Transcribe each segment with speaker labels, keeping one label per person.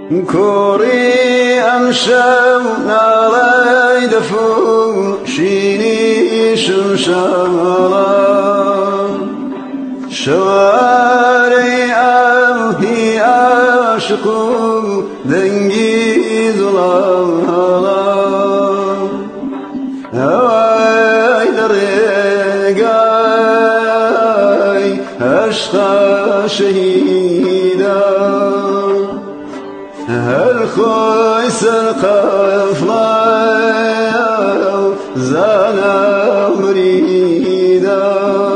Speaker 1: كوري أمشو ناري دفو شيني شمشارا شواري أمهي أشقو دنجي زلالا هواي درقاي أشقى شهيدا الخويس القفلا زانا مريدا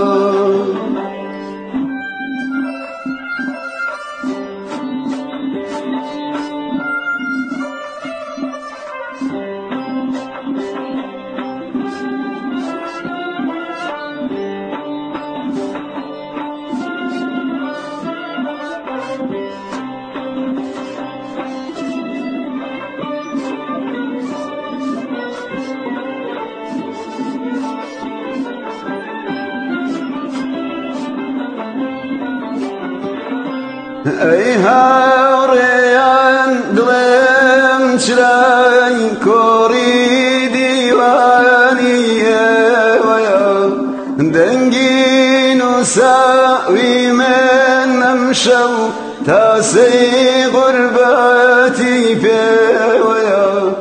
Speaker 1: أي هاوريان دلم شراي كوري ديواني ويا دنجي نساوي من أمشو تاسي غربتي في ويا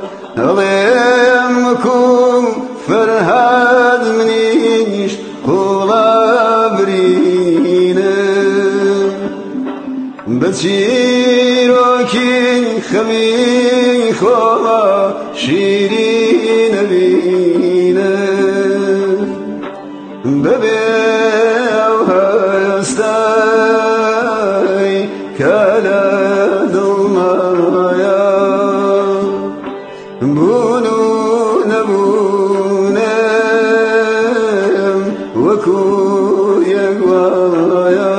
Speaker 1: غيمكم فرهاد منيش قولا برينه بچیروکی خمی خواه شیرین بینه ببیو هستای کلا دلمایا بونو نبونم وکو یگوایا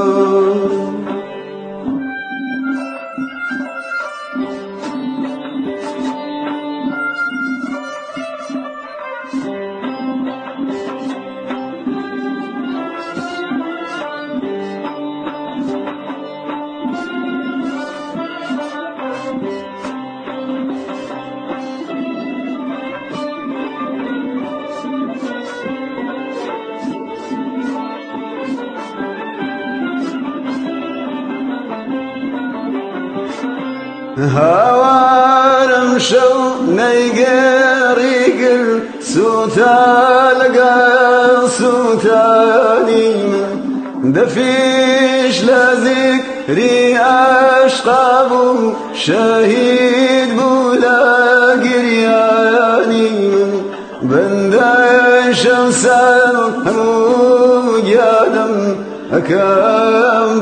Speaker 1: هوارم شو نيقريقل سوتا لقى سوتاني دفيش لذكري أشقابو شهيد بولا قرياني بندى شمسان وجادم أكام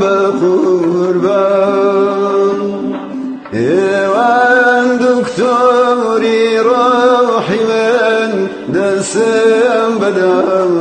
Speaker 1: بقربان ايوان دكتوري روحي من دسم بدم